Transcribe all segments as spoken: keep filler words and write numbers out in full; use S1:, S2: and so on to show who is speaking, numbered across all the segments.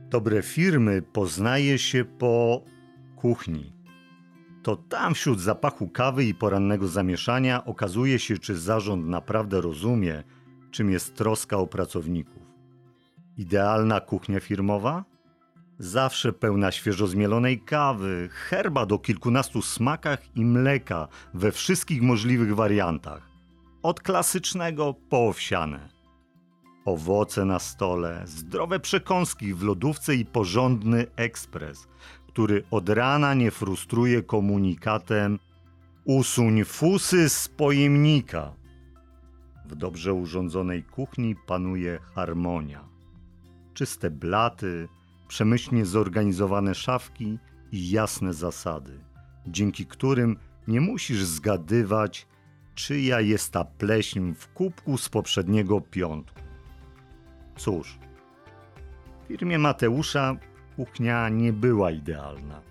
S1: Dobre firmy poznaje się po kuchni. To tam wśród zapachu kawy i porannego zamieszania okazuje się, czy zarząd naprawdę rozumie, czym jest troska o pracowników. Idealna kuchnia firmowa? Zawsze pełna świeżo zmielonej kawy, herbat o kilkunastu smakach i mleka we wszystkich możliwych wariantach. Od klasycznego po owsiane. Owoce na stole, zdrowe przekąski w lodówce i porządny ekspres, który od rana nie frustruje komunikatem „usuń fusy z pojemnika”. W dobrze urządzonej kuchni panuje harmonia. Czyste blaty, przemyślnie zorganizowane szafki i jasne zasady, dzięki którym nie musisz zgadywać, czyja jest ta pleśń w kubku z poprzedniego piątku. Cóż, w firmie Mateusza kuchnia nie była idealna.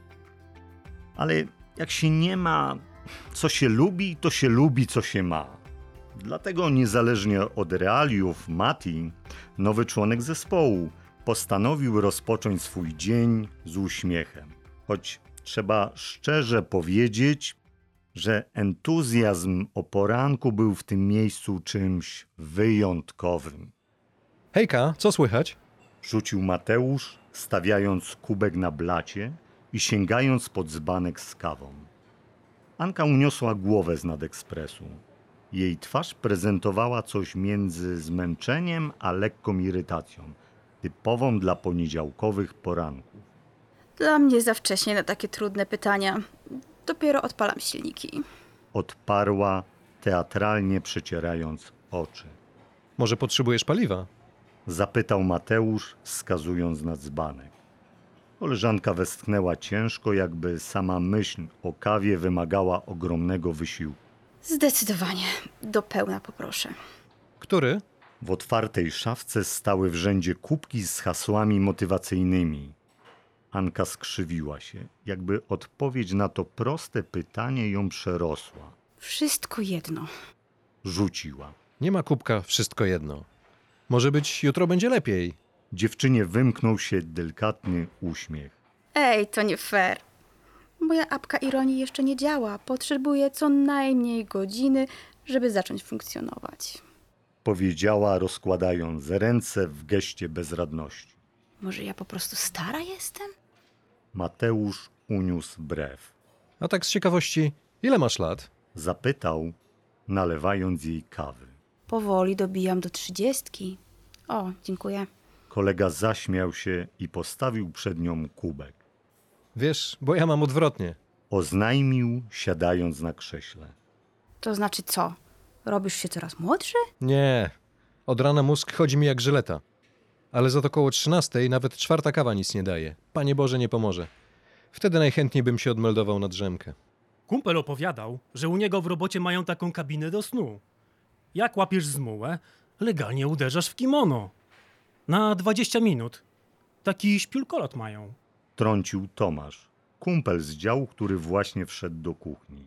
S1: Ale jak się nie ma, co się lubi, to się lubi, co się ma. Dlatego niezależnie od realiów Mati, nowy członek zespołu, postanowił rozpocząć swój dzień z uśmiechem. Choć trzeba szczerze powiedzieć, że entuzjazm o poranku był w tym miejscu czymś wyjątkowym.
S2: Hejka, co słychać?
S1: Rzucił Mateusz, stawiając kubek na blacie i sięgając pod dzbanek z kawą. Anka uniosła głowę z nadekspresu. Jej twarz prezentowała coś między zmęczeniem a lekką irytacją, typową dla poniedziałkowych poranków.
S3: Dla mnie za wcześnie na takie trudne pytania. Dopiero odpalam silniki.
S1: Odparła, teatralnie przecierając oczy.
S2: Może potrzebujesz paliwa?
S1: Zapytał Mateusz, wskazując na dzbanek. Koleżanka westchnęła ciężko, jakby sama myśl o kawie wymagała ogromnego wysiłku.
S3: Zdecydowanie. Do pełna poproszę.
S2: Który?
S1: W otwartej szafce stały w rzędzie kubki z hasłami motywacyjnymi. Anka skrzywiła się, jakby odpowiedź na to proste pytanie ją przerosła.
S3: Wszystko jedno.
S1: Rzuciła.
S2: Nie ma kubka, wszystko jedno. Może być jutro będzie lepiej.
S1: Dziewczynie wymknął się delikatny uśmiech.
S3: Ej, to nie fair. Moja apka ironii jeszcze nie działa. Potrzebuję co najmniej godziny, żeby zacząć funkcjonować.
S1: Powiedziała, rozkładając ręce w geście bezradności.
S3: Może ja po prostu stara jestem?
S1: Mateusz uniósł brew.
S2: A tak z ciekawości, ile masz lat?
S1: Zapytał, nalewając jej kawy.
S3: Powoli dobijam do trzydziestki. O, dziękuję.
S1: Kolega zaśmiał się i postawił przed nią kubek.
S2: Wiesz, bo ja mam odwrotnie.
S1: Oznajmił, siadając na krześle.
S3: To znaczy co? Robisz się coraz młodszy?
S2: Nie, od rana mózg chodzi mi jak żyleta. Ale za to koło trzynastej nawet czwarta kawa nic nie daje. Panie Boże, nie pomoże. Wtedy najchętniej bym się odmeldował na drzemkę.
S4: Kumpel opowiadał, że u niego w robocie mają taką kabinę do snu. Jak łapiesz zmułę, legalnie uderzasz w kimono. Na dwadzieścia minut. Taki śpiulkolot mają.
S1: Trącił Tomasz, kumpel z działu, który właśnie wszedł do kuchni.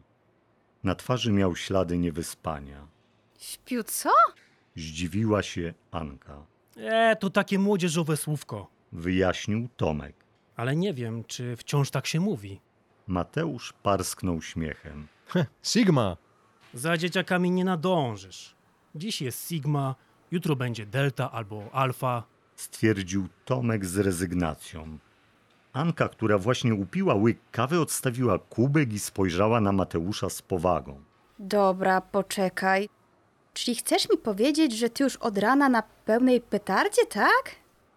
S1: Na twarzy miał ślady niewyspania.
S3: Śpiu co?
S1: Zdziwiła się Anka.
S4: E, to takie młodzieżowe słówko.
S1: Wyjaśnił Tomek.
S4: Ale nie wiem, czy wciąż tak się mówi.
S1: Mateusz parsknął śmiechem.
S2: Heh, Sigma!
S4: Za dzieciakami nie nadążysz. Dziś jest Sigma, jutro będzie Delta albo Alfa.
S1: Stwierdził Tomek z rezygnacją. Anka, która właśnie upiła łyk kawy, odstawiła kubek i spojrzała na Mateusza z powagą.
S3: Dobra, poczekaj. Czyli chcesz mi powiedzieć, że ty już od rana na pełnej petardzie, tak?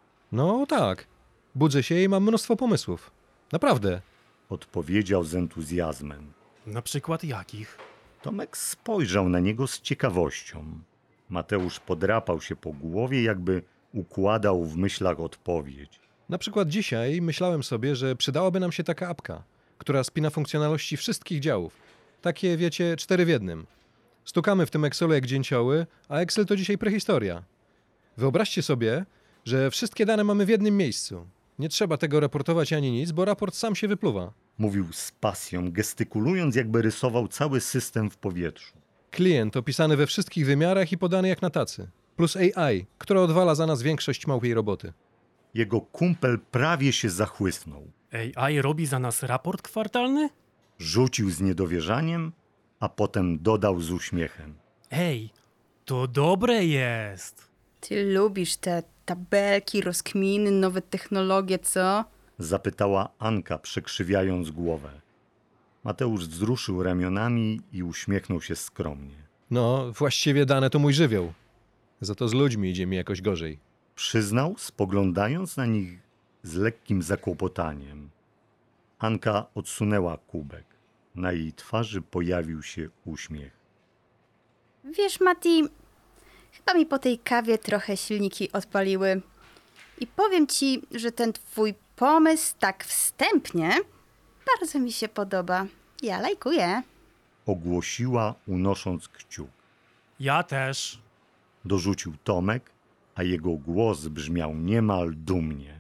S2: No tak. Budzę się i mam mnóstwo pomysłów. Naprawdę.
S1: Odpowiedział z entuzjazmem.
S4: Na przykład jakich?
S1: Tomek spojrzał na niego z ciekawością. Mateusz podrapał się po głowie, jakby układał w myślach odpowiedź.
S2: Na przykład dzisiaj myślałem sobie, że przydałaby nam się taka apka, która spina funkcjonalności wszystkich działów. Takie, wiecie, cztery w jednym. Stukamy w tym Excelu jak dzięcioły, a Excel to dzisiaj prehistoria. Wyobraźcie sobie, że wszystkie dane mamy w jednym miejscu. Nie trzeba tego raportować ani nic, bo raport sam się wypluwa.
S1: Mówił z pasją, gestykulując, jakby rysował cały system w powietrzu.
S2: Klient opisany we wszystkich wymiarach i podany jak na tacy. Plus A I, która odwala za nas większość małpiej roboty.
S1: Jego kumpel prawie się zachłysnął.
S4: A I robi za nas raport kwartalny?
S1: Rzucił z niedowierzaniem, a potem dodał z uśmiechem.
S4: Ej, to dobre jest.
S3: Ty lubisz te tabelki, rozkminy, nowe technologie, co?
S1: Zapytała Anka, przekrzywiając głowę. Mateusz wzruszył ramionami i uśmiechnął się skromnie.
S2: No, właściwie dane to mój żywioł. Za to z ludźmi idzie mi jakoś gorzej.
S1: Przyznał, spoglądając na nich z lekkim zakłopotaniem. Anka odsunęła kubek. Na jej twarzy pojawił się uśmiech.
S3: Wiesz, Mati, chyba mi po tej kawie trochę silniki odpaliły. I powiem ci, że ten twój pomysł tak wstępnie bardzo mi się podoba. Ja lajkuję.
S1: Ogłosiła, unosząc kciuk.
S4: Ja też.
S1: Dorzucił Tomek, a jego głos brzmiał niemal dumnie.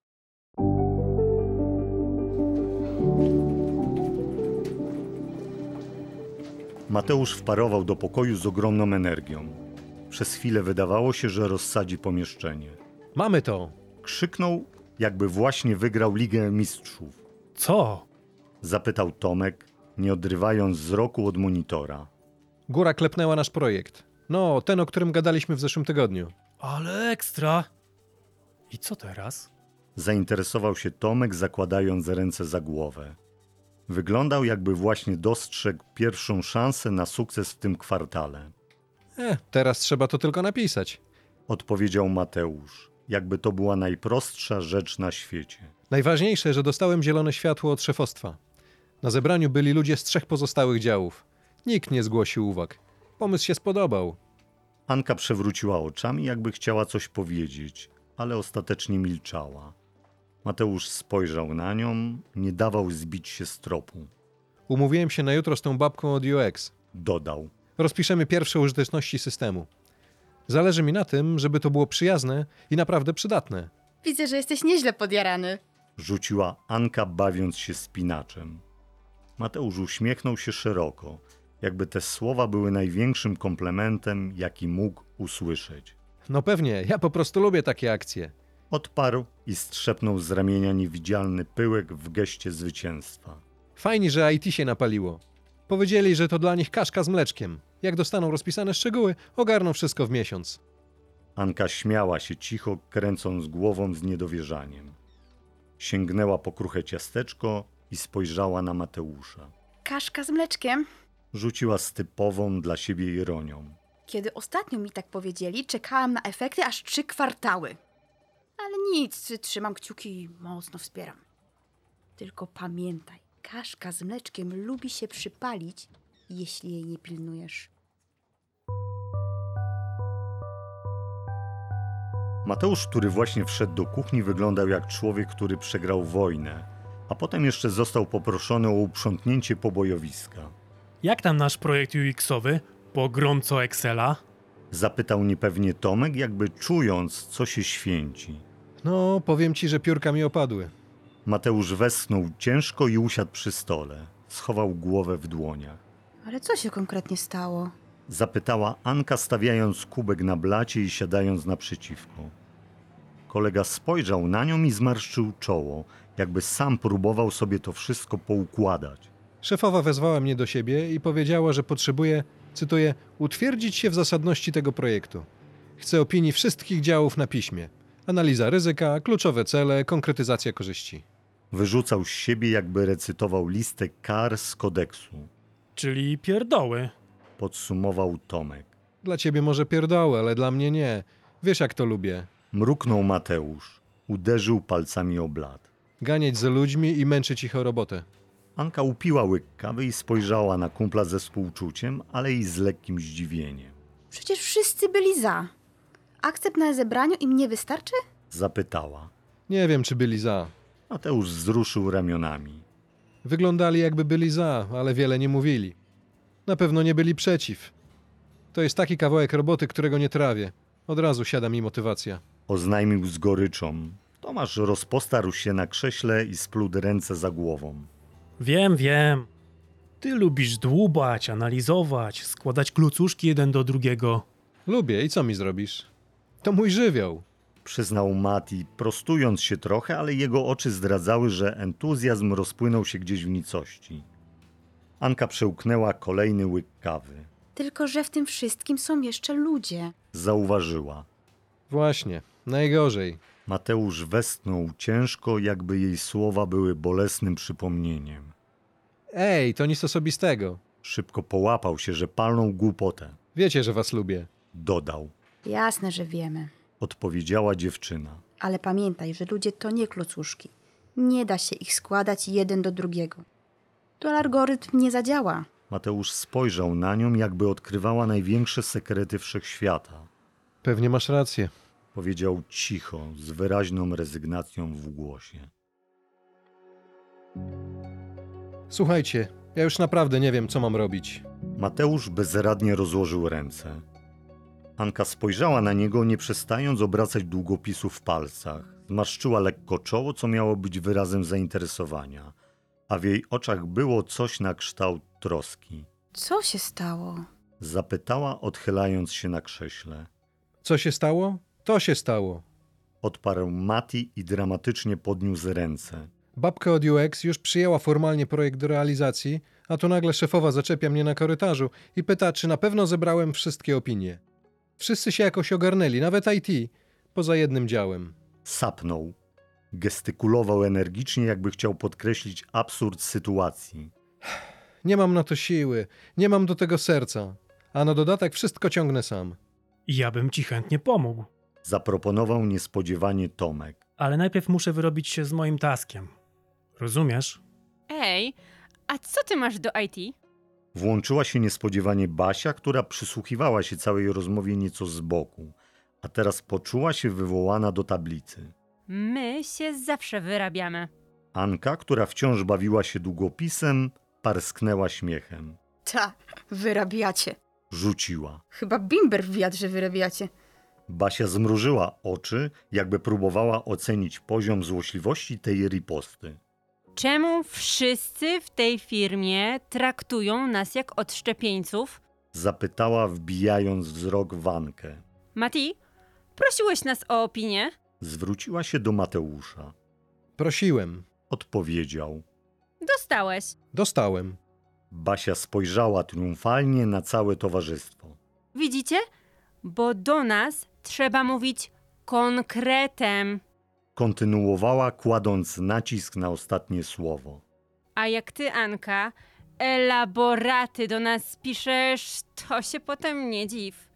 S1: Mateusz wparował do pokoju z ogromną energią. Przez chwilę wydawało się, że rozsadzi pomieszczenie.
S2: Mamy to!
S1: Krzyknął, jakby właśnie wygrał Ligę Mistrzów.
S4: Co?
S1: Zapytał Tomek, nie odrywając wzroku od monitora.
S2: Góra klepnęła nasz projekt. No, ten, o którym gadaliśmy w zeszłym tygodniu.
S4: Ale ekstra. I co teraz?
S1: Zainteresował się Tomek, zakładając ręce za głowę. Wyglądał, jakby właśnie dostrzegł pierwszą szansę na sukces w tym kwartale.
S2: E, teraz trzeba to tylko napisać.
S1: Odpowiedział Mateusz, jakby to była najprostsza rzecz na świecie.
S2: Najważniejsze, że dostałem zielone światło od szefostwa. Na zebraniu byli ludzie z trzech pozostałych działów. Nikt nie zgłosił uwag. Pomysł się spodobał.
S1: Anka przewróciła oczami, jakby chciała coś powiedzieć, ale ostatecznie milczała. Mateusz spojrzał na nią, nie dawał zbić się z tropu.
S2: Umówiłem się na jutro z tą babką od U X.
S1: Dodał.
S2: Rozpiszemy pierwsze użyteczności systemu. Zależy mi na tym, żeby to było przyjazne i naprawdę przydatne.
S3: Widzę, że jesteś nieźle podjarany.
S1: Rzuciła Anka, bawiąc się spinaczem. Mateusz uśmiechnął się szeroko, jakby te słowa były największym komplementem, jaki mógł usłyszeć.
S2: No pewnie, ja po prostu lubię takie akcje.
S1: Odparł i strzepnął z ramienia niewidzialny pyłek w geście zwycięstwa.
S2: Fajnie, że I T się napaliło. Powiedzieli, że to dla nich kaszka z mleczkiem. Jak dostaną rozpisane szczegóły, ogarną wszystko w miesiąc.
S1: Anka śmiała się cicho, kręcąc głową z niedowierzaniem. Sięgnęła po kruche ciasteczko i spojrzała na Mateusza.
S3: Kaszka z mleczkiem?
S1: Rzuciła z typową dla siebie ironią.
S3: Kiedy ostatnio mi tak powiedzieli, czekałam na efekty aż trzy kwartały. Ale nic, trzymam kciuki i mocno wspieram. Tylko pamiętaj, kaszka z mleczkiem lubi się przypalić, jeśli jej nie pilnujesz.
S1: Mateusz, który właśnie wszedł do kuchni, wyglądał jak człowiek, który przegrał wojnę, a potem jeszcze został poproszony o uprzątnięcie pobojowiska.
S4: Jak tam nasz projekt U X-owy? Po gromco Excela?
S1: Zapytał niepewnie Tomek, jakby czując, co się święci.
S2: No, powiem ci, że piórka mi opadły.
S1: Mateusz westchnął ciężko i usiadł przy stole. Schował głowę w dłoniach.
S3: Ale co się konkretnie stało?
S1: Zapytała Anka, stawiając kubek na blacie i siadając naprzeciwko. Kolega spojrzał na nią i zmarszczył czoło, jakby sam próbował sobie to wszystko poukładać.
S2: Szefowa wezwała mnie do siebie i powiedziała, że potrzebuje, cytuję, utwierdzić się w zasadności tego projektu. Chcę opinii wszystkich działów na piśmie. Analiza ryzyka, kluczowe cele, konkretyzacja korzyści.
S1: Wyrzucał z siebie, jakby recytował listę kar z kodeksu.
S4: Czyli pierdoły.
S1: Podsumował Tomek.
S2: Dla ciebie może pierdoły, ale dla mnie nie. Wiesz, jak to lubię.
S1: Mruknął Mateusz. Uderzył palcami o blat.
S2: Ganiać za ludźmi i męczyć ich o robotę.
S1: Anka upiła łyk kawy i spojrzała na kumpla ze współczuciem, ale i z lekkim zdziwieniem.
S3: Przecież wszyscy byli za. Akcept na zebraniu im nie wystarczy?
S1: Zapytała.
S2: Nie wiem, czy byli za.
S1: Mateusz wzruszył ramionami.
S2: Wyglądali, jakby byli za, ale wiele nie mówili. Na pewno nie byli przeciw. To jest taki kawałek roboty, którego nie trawię. Od razu siada mi motywacja.
S1: Oznajmił z goryczą. Tomasz rozpostarł się na krześle i splótł ręce za głową.
S4: Wiem, wiem. Ty lubisz dłubać, analizować, składać klucuszki jeden do drugiego.
S2: Lubię i co mi zrobisz? To mój żywioł.
S1: przyznał Mati, prostując się trochę, ale jego oczy zdradzały, że entuzjazm rozpłynął się gdzieś w nicości. Anka przełknęła kolejny łyk kawy.
S3: Tylko że w tym wszystkim są jeszcze ludzie.
S1: Zauważyła.
S2: Właśnie, najgorzej.
S1: Mateusz westchnął ciężko, jakby jej słowa były bolesnym przypomnieniem.
S2: Ej, to nic osobistego.
S1: Szybko połapał się, że palnął głupotę.
S2: Wiecie, że was lubię.
S1: Dodał.
S3: Jasne, że wiemy.
S1: Odpowiedziała dziewczyna.
S3: Ale pamiętaj, że ludzie to nie klocuszki. Nie da się ich składać jeden do drugiego. To algorytm nie zadziała.
S1: Mateusz spojrzał na nią, jakby odkrywała największe sekrety wszechświata.
S2: Pewnie masz rację.
S1: Powiedział cicho, z wyraźną rezygnacją w głosie.
S2: Słuchajcie, ja już naprawdę nie wiem, co mam robić.
S1: Mateusz bezradnie rozłożył ręce. Anka spojrzała na niego, nie przestając obracać długopisu w palcach. Zmarszczyła lekko czoło, co miało być wyrazem zainteresowania, a w jej oczach było coś na kształt troski.
S3: Co się stało?
S1: Zapytała, odchylając się na krześle.
S2: Co się stało? To się stało.
S1: Odparł Mati i dramatycznie podniósł ręce.
S2: Babka od U X już przyjęła formalnie projekt do realizacji, a tu nagle szefowa zaczepia mnie na korytarzu i pyta, czy na pewno zebrałem wszystkie opinie. Wszyscy się jakoś ogarnęli, nawet I T, poza jednym działem.
S1: Sapnął. Gestykulował energicznie, jakby chciał podkreślić absurd sytuacji.
S2: Nie mam na to siły, nie mam do tego serca, a na dodatek wszystko ciągnę sam.
S4: Ja bym ci chętnie pomógł,
S1: Zaproponował niespodziewanie Tomek.
S4: ale najpierw muszę wyrobić się z moim taskiem. Rozumiesz?
S5: Ej, a co ty masz do I T?
S1: Włączyła się niespodziewanie Basia, która przysłuchiwała się całej rozmowie nieco z boku, a teraz poczuła się wywołana do tablicy.
S5: My się zawsze wyrabiamy.
S1: Anka, która wciąż bawiła się długopisem, parsknęła śmiechem.
S3: Ta, wyrabiacie.
S1: Rzuciła.
S3: Chyba bimber w wiatrze wyrabiacie.
S1: Basia zmrużyła oczy, jakby próbowała ocenić poziom złośliwości tej riposty.
S5: Czemu wszyscy w tej firmie traktują nas jak odszczepieńców?
S1: Zapytała, wbijając wzrok w Ankę.
S5: Mati, prosiłeś nas o opinię?
S1: Zwróciła się do Mateusza.
S2: Prosiłem.
S1: Odpowiedział.
S5: Dostałeś.
S2: Dostałem.
S1: Basia spojrzała triumfalnie na całe towarzystwo.
S5: Widzicie? Bo do nas trzeba mówić konkretem.
S1: Kontynuowała, kładąc nacisk na ostatnie słowo.
S5: A jak ty, Anka, elaboraty do nas piszesz, to się potem nie dziw.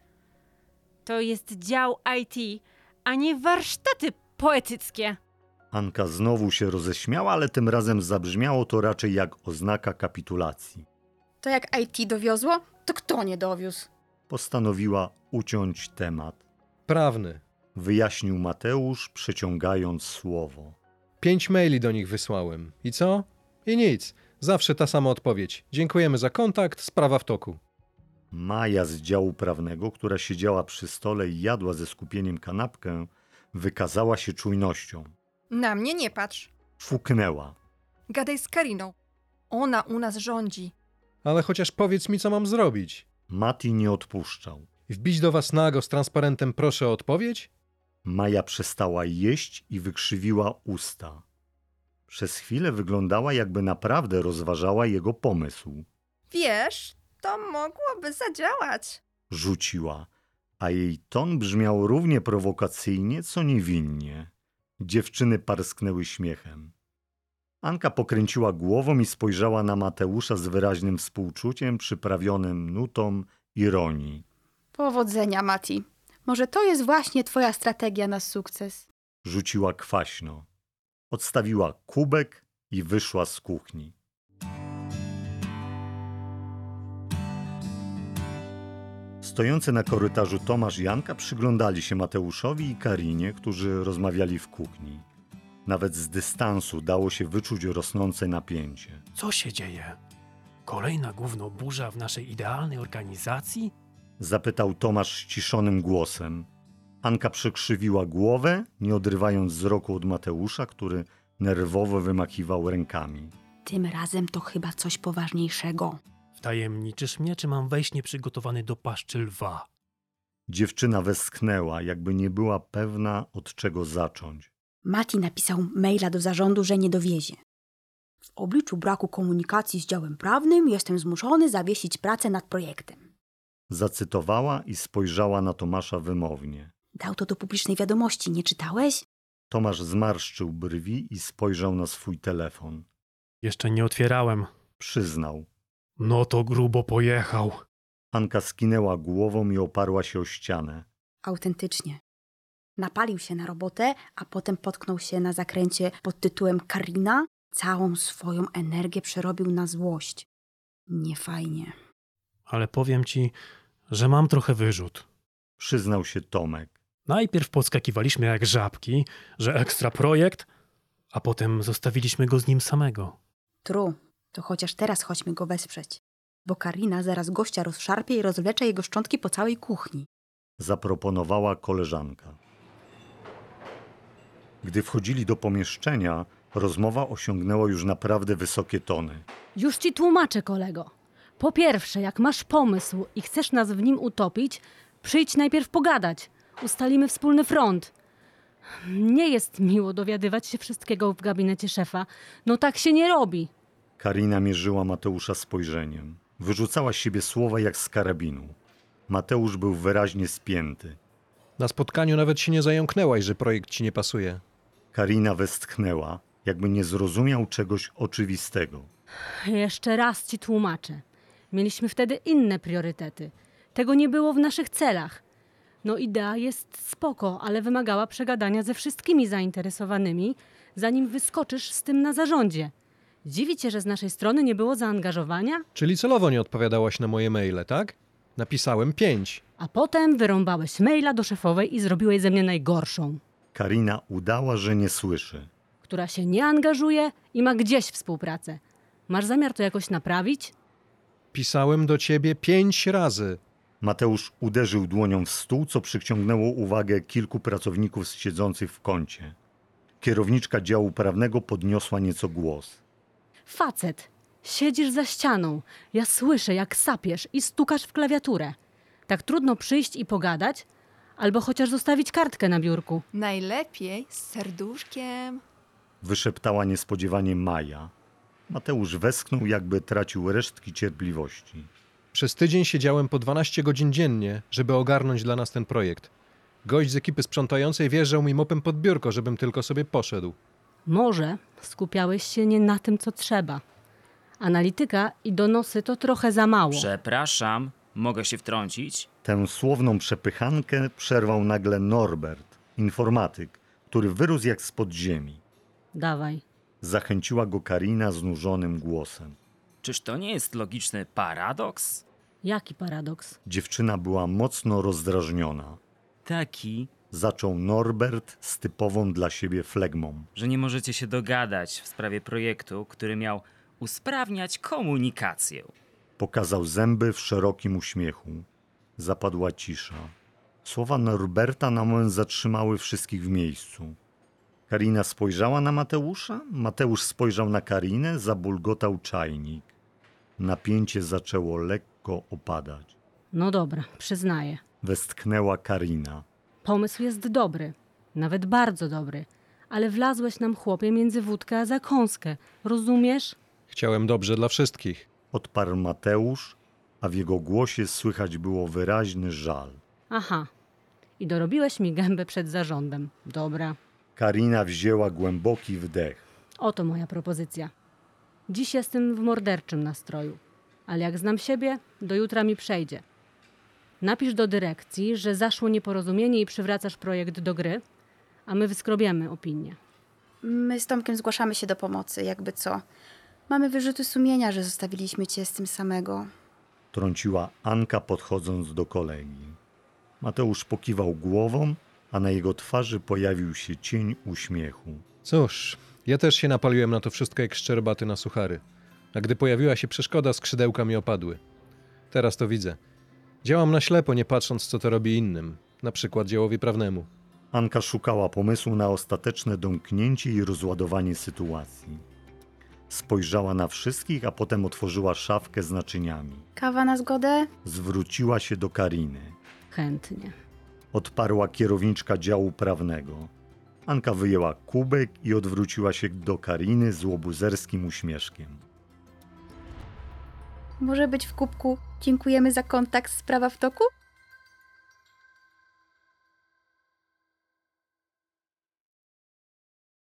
S5: To jest dział I T, a nie warsztaty poetyckie.
S1: Anka znowu się roześmiała, ale tym razem zabrzmiało to raczej jak oznaka kapitulacji.
S3: To jak I T dowiozło, to kto nie dowiózł?
S1: Postanowiła uciąć temat.
S2: Prawny.
S1: Wyjaśnił Mateusz, przeciągając słowo.
S2: Pięć maili do nich wysłałem. I co? I nic. Zawsze ta sama odpowiedź. Dziękujemy za kontakt, sprawa w toku.
S1: Maja z działu prawnego, która siedziała przy stole i jadła ze skupieniem kanapkę, wykazała się czujnością.
S6: Na mnie nie patrz.
S1: Fuknęła.
S6: Gadaj z Kariną. Ona u nas rządzi.
S2: Ale chociaż powiedz mi, co mam zrobić.
S1: Mati nie odpuszczał.
S2: Wbić do was nago z transparentem proszę o odpowiedź?
S1: Maja przestała jeść i wykrzywiła usta. Przez chwilę wyglądała, jakby naprawdę rozważała jego pomysł.
S6: Wiesz, to mogłoby zadziałać.
S1: Rzuciła, a jej ton brzmiał równie prowokacyjnie, co niewinnie. Dziewczyny parsknęły śmiechem. Anka pokręciła głową i spojrzała na Mateusza z wyraźnym współczuciem, przyprawionym nutą ironii.
S3: Powodzenia, Mati. Może to jest właśnie twoja strategia na sukces.
S1: Rzuciła kwaśno. Odstawiła kubek i wyszła z kuchni. Stojący na korytarzu Tomasz i Janka przyglądali się Mateuszowi i Karinie, którzy rozmawiali w kuchni. Nawet z dystansu dało się wyczuć rosnące napięcie.
S4: Co się dzieje? Kolejna gównoburza w naszej idealnej organizacji?
S1: Zapytał Tomasz ściszonym głosem. Anka przekrzywiła głowę, nie odrywając wzroku od Mateusza, który nerwowo wymachiwał rękami.
S3: Tym razem to chyba coś poważniejszego.
S4: Wtajemniczysz mnie, czy mam wejść nieprzygotowany do paszczy lwa?
S1: Dziewczyna westchnęła, jakby nie była pewna, od czego zacząć.
S3: Mati napisał maila do zarządu, że nie dowiezie. W obliczu braku komunikacji z działem prawnym jestem zmuszony zawiesić pracę nad projektem.
S1: Zacytowała i spojrzała na Tomasza wymownie.
S3: Dał to do publicznej wiadomości, nie czytałeś?
S1: Tomasz zmarszczył brwi i spojrzał na swój telefon.
S4: Jeszcze nie otwierałem.
S1: Przyznał.
S4: No to grubo pojechał.
S1: Anka skinęła głową i oparła się o ścianę.
S3: Autentycznie. Napalił się na robotę, a potem potknął się na zakręcie pod tytułem Karina. Całą swoją energię przerobił na złość. Niefajnie.
S4: Ale powiem ci, że mam trochę wyrzut.
S1: Przyznał się Tomek.
S4: Najpierw podskakiwaliśmy jak żabki, że ekstra projekt, a potem zostawiliśmy go z nim samego.
S3: Tru, to chociaż teraz chodźmy go wesprzeć. Bo Karina zaraz gościa rozszarpie i rozwlecze jego szczątki po całej kuchni.
S1: Zaproponowała koleżanka. Gdy wchodzili do pomieszczenia, rozmowa osiągnęła już naprawdę wysokie tony.
S7: Już ci tłumaczę, kolego. Po pierwsze, jak masz pomysł i chcesz nas w nim utopić, przyjdź najpierw pogadać. Ustalimy wspólny front. Nie jest miło dowiadywać się wszystkiego w gabinecie szefa. No tak się nie robi.
S1: Karina mierzyła Mateusza spojrzeniem. Wyrzucała z siebie słowa jak z karabinu. Mateusz był wyraźnie spięty.
S2: Na spotkaniu nawet się nie zająknęłaś, że projekt ci nie pasuje.
S1: Karina westchnęła, jakby nie zrozumiał czegoś oczywistego.
S7: Jeszcze raz ci tłumaczę. Mieliśmy wtedy inne priorytety. Tego nie było w naszych celach. No idea jest spoko, ale wymagała przegadania ze wszystkimi zainteresowanymi, zanim wyskoczysz z tym na zarządzie. Dziwi cię, że z naszej strony nie było zaangażowania?
S2: Czyli celowo nie odpowiadałaś na moje maile, tak? Napisałem pięć.
S7: A potem wyrąbałeś maila do szefowej i zrobiłeś ze mnie najgorszą,
S1: Karina udała, że nie słyszy.
S7: która się nie angażuje i ma gdzieś współpracę. Masz zamiar to jakoś naprawić?
S2: Pisałem do ciebie pięć razy.
S1: Mateusz uderzył dłonią w stół, co przyciągnęło uwagę kilku pracowników siedzących w kącie. Kierowniczka działu prawnego podniosła nieco głos.
S7: Facet, siedzisz za ścianą. Ja słyszę, jak sapiesz i stukasz w klawiaturę. Tak trudno przyjść i pogadać? Albo chociaż zostawić kartkę na biurku.
S6: Najlepiej z serduszkiem.
S1: Wyszeptała niespodziewanie Maja. Mateusz westchnął, jakby tracił resztki cierpliwości.
S2: Przez tydzień siedziałem po dwanaście godzin dziennie, żeby ogarnąć dla nas ten projekt. Gość z ekipy sprzątającej wjeżdżał mi mopem pod biurko, żebym tylko sobie poszedł.
S7: Może skupiałeś się nie na tym, co trzeba. Analityka i donosy to trochę za mało.
S8: Przepraszam, mogę się wtrącić?
S1: Tę słowną przepychankę przerwał nagle Norbert, informatyk, który wyrósł jak spod ziemi.
S7: Dawaj.
S1: Zachęciła go Karina znużonym głosem.
S8: Czyż to nie jest logiczny paradoks?
S7: Jaki paradoks?
S1: Dziewczyna była mocno rozdrażniona.
S8: Taki,
S1: Zaczął Norbert z typową dla siebie flegmą.
S8: że nie możecie się dogadać w sprawie projektu, który miał usprawniać komunikację.
S1: Pokazał zęby w szerokim uśmiechu. Zapadła cisza. Słowa Norberta na moment zatrzymały wszystkich w miejscu. Karina spojrzała na Mateusza, Mateusz spojrzał na Karinę, zabulgotał czajnik. Napięcie zaczęło lekko opadać.
S7: No dobra, przyznaję.
S1: Westchnęła Karina.
S7: Pomysł jest dobry. Nawet bardzo dobry. Ale wlazłeś nam, chłopie, między wódkę a zakąskę. Rozumiesz?
S2: Chciałem dobrze dla wszystkich.
S1: Odparł Mateusz, a w jego głosie słychać było wyraźny żal.
S7: Aha. I dorobiłeś mi gębę przed zarządem. Dobra.
S1: Karina wzięła głęboki wdech.
S7: Oto moja propozycja. Dziś jestem w morderczym nastroju. Ale jak znam siebie, do jutra mi przejdzie. Napisz do dyrekcji, że zaszło nieporozumienie i przywracasz projekt do gry, a my wyskrobiemy opinię.
S3: My z Tomkiem zgłaszamy się do pomocy, jakby co. Mamy wyrzuty sumienia, że zostawiliśmy cię z tym samego.
S1: Trąciła Anka, podchodząc do kolegi. Mateusz pokiwał głową, a na jego twarzy pojawił się cień uśmiechu.
S2: Cóż, ja też się napaliłem na to wszystko jak szczerbaty na suchary. A gdy pojawiła się przeszkoda, skrzydełka mi opadły. Teraz to widzę. Działam na ślepo, nie patrząc, co to robi innym. Na przykład działowi prawnemu.
S1: Anka szukała pomysłu na ostateczne domknięcie i rozładowanie sytuacji. Spojrzała na wszystkich, a potem otworzyła szafkę z naczyniami.
S3: Kawa na zgodę?
S1: Zwróciła się do Kariny.
S7: Chętnie.
S1: Odparła kierowniczka działu prawnego. Anka wyjęła kubek i odwróciła się do Kariny z łobuzerskim uśmieszkiem.
S3: Może być w kubku dziękujemy za kontakt, sprawa w toku?